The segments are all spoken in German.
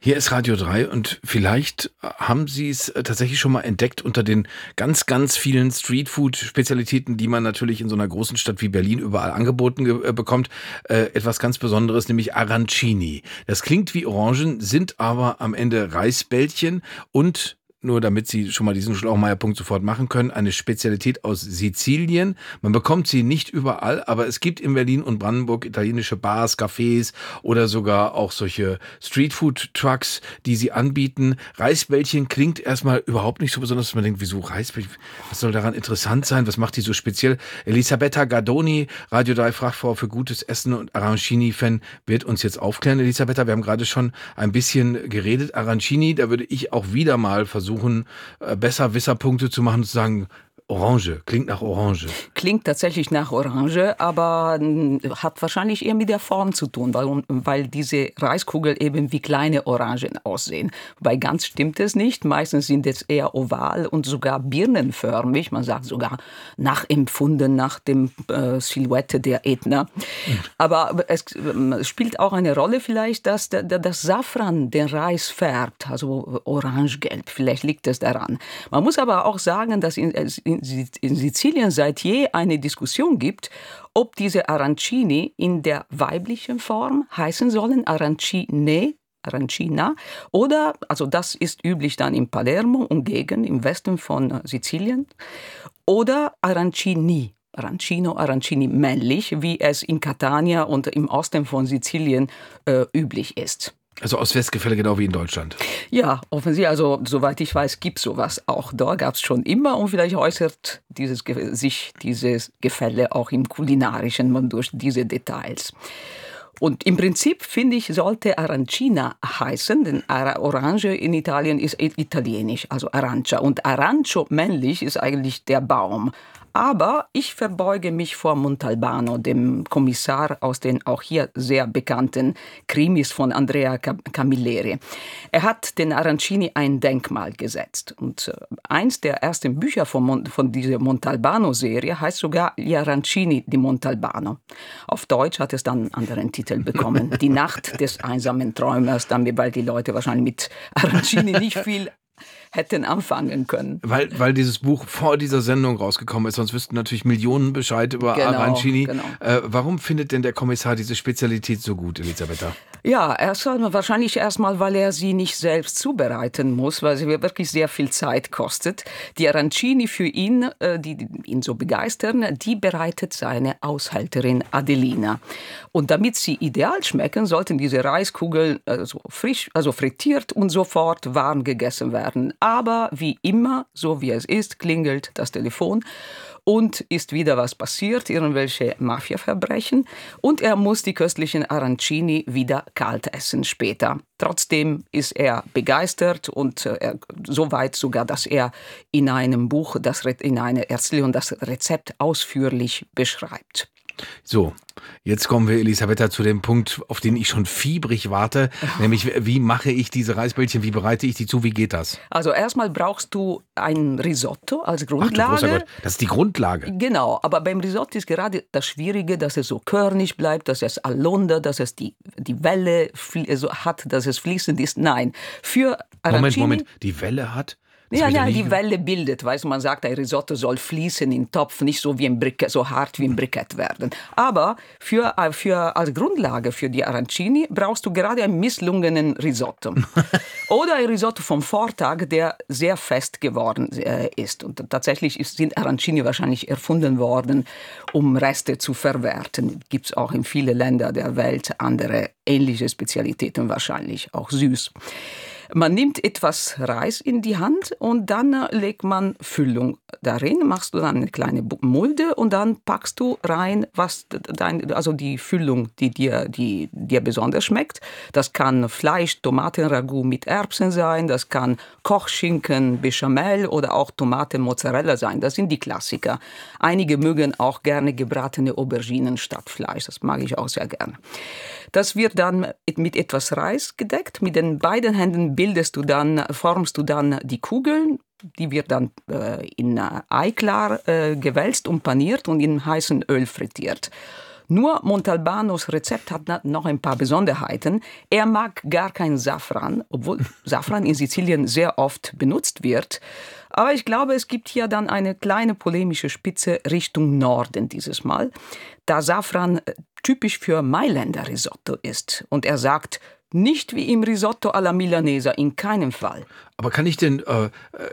Hier ist Radio 3 und vielleicht haben Sie es tatsächlich schon mal entdeckt unter den ganz, ganz vielen Streetfood-Spezialitäten, die man natürlich in so einer großen Stadt wie Berlin überall angeboten bekommt. Etwas ganz Besonderes, nämlich Arancini. Das klingt wie Orangen, sind aber am Ende Reisbällchen und nur damit Sie schon mal diesen Schlauchmeier-Punkt sofort machen können, eine Spezialität aus Sizilien. Man bekommt sie nicht überall, aber es gibt in Berlin und Brandenburg italienische Bars, Cafés oder sogar auch solche Streetfood-Trucks, die sie anbieten. Reisbällchen klingt erstmal überhaupt nicht so besonders, dass man denkt, wieso Reisbällchen? Was soll daran interessant sein? Was macht die so speziell? Elisabetta Gardoni, Radio 3 Fachfrau für gutes Essen und Arancini-Fan, wird uns jetzt aufklären. Elisabetta, wir haben gerade schon ein bisschen geredet. Arancini, da würde ich auch wieder mal versuchen, Besserwisserpunkte zu machen und zu sagen, Orange, klingt nach Orange. Klingt tatsächlich nach Orange, aber hat wahrscheinlich eher mit der Form zu tun, weil diese Reiskugel eben wie kleine Orangen aussehen. Wobei ganz stimmt es nicht. Meistens sind es eher oval und sogar birnenförmig. Man sagt sogar nachempfunden nach dem Silhouette der Ätna. Aber es spielt auch eine Rolle vielleicht, dass das Safran den Reis färbt, also orangegelb. Vielleicht liegt es daran. Man muss aber auch sagen, dass in Sizilien seit je eine Diskussion gibt, ob diese Arancini in der weiblichen Form heißen sollen, Arancine, Arancina, oder, also das ist üblich dann in Palermo und Gegend im Westen von Sizilien, oder Arancini. Arancino, Arancini männlich, wie es in Catania und im Osten von Sizilien üblich ist. Also Ost-West-Gefälle genau wie in Deutschland. Ja, offensichtlich, also soweit ich weiß, gibt es sowas auch dort, gab es schon immer und vielleicht äußert sich dieses Gefälle auch im Kulinarischen durch diese Details. Und im Prinzip, finde ich, sollte Arancina heißen, denn Orange in Italien ist italienisch, also Arancia. Und Arancio männlich ist eigentlich der Baum. Aber ich verbeuge mich vor Montalbano, dem Kommissar aus den auch hier sehr bekannten Krimis von Andrea Camilleri. Er hat den Arancini ein Denkmal gesetzt. Und eins der ersten Bücher von dieser Montalbano-Serie heißt sogar Gli Arancini di Montalbano. Auf Deutsch hat es dann einen anderen Titel bekommen. Die Nacht des einsamen Träumers, weil die Leute wahrscheinlich mit Arancini nicht viel hätten anfangen können. Weil dieses Buch vor dieser Sendung rausgekommen ist, sonst wüssten natürlich Millionen Bescheid über Arancini. Genau. Warum findet denn der Kommissar diese Spezialität so gut, Elisabetta? Ja, wahrscheinlich erstmal, weil er sie nicht selbst zubereiten muss, weil sie wirklich sehr viel Zeit kostet. Die Arancini für ihn, die ihn so begeistern, die bereitet seine Aushälterin Adelina. Und damit sie ideal schmecken, sollten diese Reiskugeln frisch, also frittiert und sofort warm gegessen werden. Aber wie immer, so wie es ist, klingelt das Telefon und ist wieder was passiert, irgendwelche Mafia-Verbrechen. Und er muss die köstlichen Arancini wieder kalt essen später. Trotzdem ist er begeistert und so weit sogar, dass er in einem Buch, in einer Erzählung, das Rezept ausführlich beschreibt. So, jetzt kommen wir, Elisabetta, zu dem Punkt, auf den ich schon fiebrig warte, nämlich wie mache ich diese Reisbällchen, wie bereite ich die zu, wie geht das? Also erstmal brauchst du ein Risotto als Grundlage. Ach du großer Gott, das ist die Grundlage. Genau, aber beim Risotto ist gerade das Schwierige, dass es so körnig bleibt, dass es allonda, dass es die Welle hat, dass es fließend ist. Nein, für Arancini... Moment, die Welle hat... Ja, die Welle bildet, weißt du, man sagt, ein Risotto soll fließen in den Topf, nicht so wie ein Brikett, so hart wie ein Brikett werden. Aber als Grundlage für die Arancini brauchst du gerade einen misslungenen Risotto. Oder ein Risotto vom Vortag, der sehr fest geworden ist. Und tatsächlich sind Arancini wahrscheinlich erfunden worden, um Reste zu verwerten. Gibt es auch in vielen Ländern der Welt andere ähnliche Spezialitäten, wahrscheinlich auch süß. Man nimmt etwas Reis in die Hand und dann legt man Füllung darin, machst du dann eine kleine Mulde und dann packst du rein, also die Füllung, die dir besonders schmeckt. Das kann Fleisch, Tomatenragout mit Erbsen sein, das kann Kochschinken, Bechamel oder auch Tomaten, Mozzarella sein. Das sind die Klassiker. Einige mögen auch gerne gebratene Auberginen statt Fleisch. Das mag ich auch sehr gerne. Das wird dann mit etwas Reis gedeckt. Mit den beiden Händen formst du dann die Kugeln. Die wird dann in Eiklar gewälzt und paniert und in heißem Öl frittiert. Nur Montalbanos Rezept hat noch ein paar Besonderheiten. Er mag gar kein Safran, obwohl Safran in Sizilien sehr oft benutzt wird. Aber ich glaube, es gibt hier dann eine kleine polemische Spitze Richtung Norden dieses Mal, da Safran typisch für Mailänder Risotto ist. Und er sagt, nicht wie im Risotto alla Milanesa, in keinem Fall. Aber kann ich das,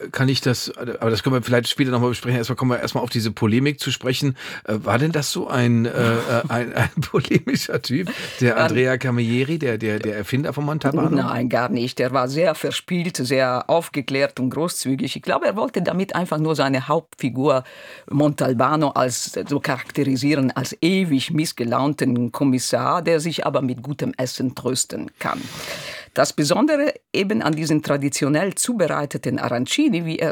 aber das können wir vielleicht später nochmal besprechen, kommen wir erstmal auf diese Polemik zu sprechen. War denn das so ein polemischer Typ, der Andrea Camilleri, der Erfinder von Montalbano? Nein, gar nicht. Er war sehr verspielt, sehr aufgeklärt und großzügig. Ich glaube, er wollte damit einfach nur seine Hauptfigur Montalbano so charakterisieren, als ewig missgelaunten Kommissar, der sich aber mit gutem Essen trösten kann. Das Besondere eben an diesen traditionell zubereiteten Arancini, wie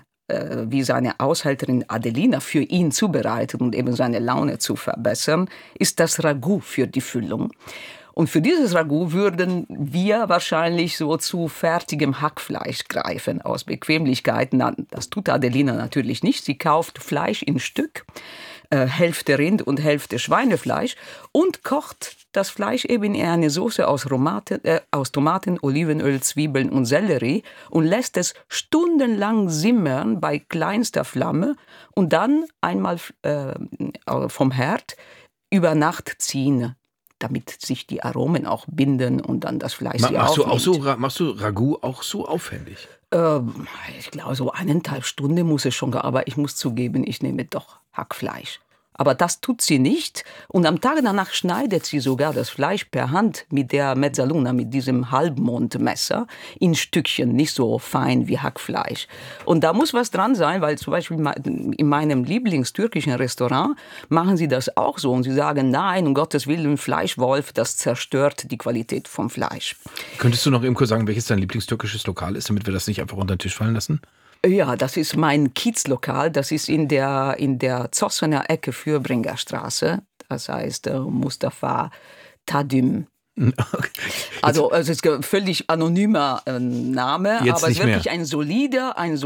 seine Aushälterin Adelina für ihn zubereitet und eben seine Laune zu verbessern, ist das Ragout für die Füllung. Und für dieses Ragout würden wir wahrscheinlich so zu fertigem Hackfleisch greifen, aus Bequemlichkeit. Das tut Adelina natürlich nicht. Sie kauft Fleisch in Stück, Hälfte Rind und Hälfte Schweinefleisch und kocht das Fleisch eben in eine Soße aus Tomaten, Olivenöl, Zwiebeln und Sellerie und lässt es stundenlang simmern bei kleinster Flamme und dann einmal vom Herd über Nacht ziehen, damit sich die Aromen auch binden und dann das Fleisch Machst du Ragout auch so aufwendig? Ich glaube, so 1,5 Stunden muss es schon, aber ich muss zugeben, ich nehme doch Hackfleisch. Aber das tut sie nicht. Und am Tag danach schneidet sie sogar das Fleisch per Hand mit der Mezzaluna, mit diesem Halbmondmesser, in Stückchen, nicht so fein wie Hackfleisch. Und da muss was dran sein, weil zum Beispiel in meinem lieblingstürkischen Restaurant machen sie das auch so. Und sie sagen, nein, um Gottes Willen, Fleischwolf, das zerstört die Qualität vom Fleisch. Könntest du noch eben kurz sagen, welches dein lieblingstürkisches Lokal ist, damit wir das nicht einfach unter den Tisch fallen lassen? Ja, das ist mein Kiezlokal. Das ist in der Zossener Ecke Fürbringerstraße. Das heißt Mustafa Tadim. Okay. Also es ist ein völlig anonymer Name, Jetzt aber es ist wirklich mehr. ein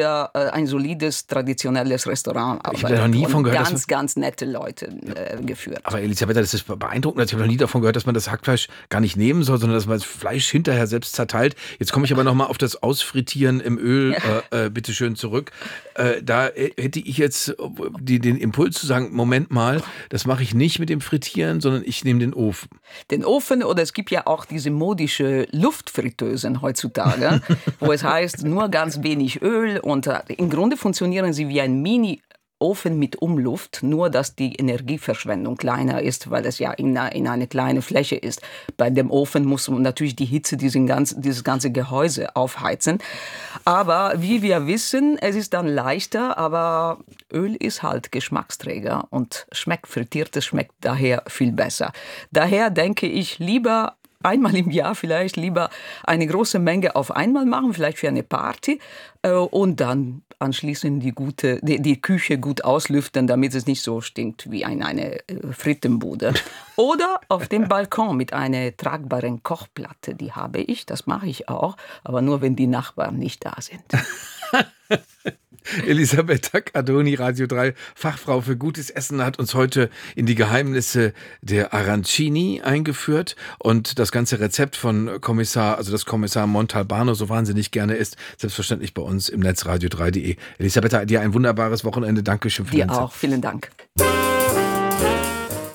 solides, traditionelles Restaurant. Ich habe noch nie von gehört, ganz nette Leute geführt. Aber Elisabetta, das ist beeindruckend. Ich habe noch nie davon gehört, dass man das Hackfleisch gar nicht nehmen soll, sondern dass man das Fleisch hinterher selbst zerteilt. Jetzt komme ich aber nochmal auf das Ausfrittieren im Öl bitte schön zurück. Da hätte ich jetzt den Impuls zu sagen, Moment mal, das mache ich nicht mit dem Frittieren, sondern ich nehme den Ofen. Den Ofen, oder es gibt ja auch diese modische Luftfritteusen heutzutage, wo es heißt, nur ganz wenig Öl und im Grunde funktionieren sie wie ein Mini-Ofen mit Umluft, nur dass die Energieverschwendung kleiner ist, weil es ja in eine kleine Fläche ist. Bei dem Ofen muss man natürlich die Hitze dieses ganze Gehäuse aufheizen. Aber wie wir wissen, es ist dann leichter, aber Öl ist halt Geschmacksträger und Frittiertes schmeckt daher viel besser. Daher denke ich lieber einmal im Jahr vielleicht lieber eine große Menge auf einmal machen, vielleicht für eine Party und dann anschließend die Küche gut auslüften, damit es nicht so stinkt wie eine Frittenbude. Oder auf dem Balkon mit einer tragbaren Kochplatte, die habe ich, das mache ich auch, aber nur wenn die Nachbarn nicht da sind. Elisabetta Cardoni, Radio 3, Fachfrau für gutes Essen, hat uns heute in die Geheimnisse der Arancini eingeführt und das ganze Rezept von Kommissar Montalbano so wahnsinnig gerne isst, selbstverständlich bei uns im Netz radio3.de. Elisabetta, dir ein wunderbares Wochenende. Dankeschön für deine Zeit. Dir auch, vielen Dank.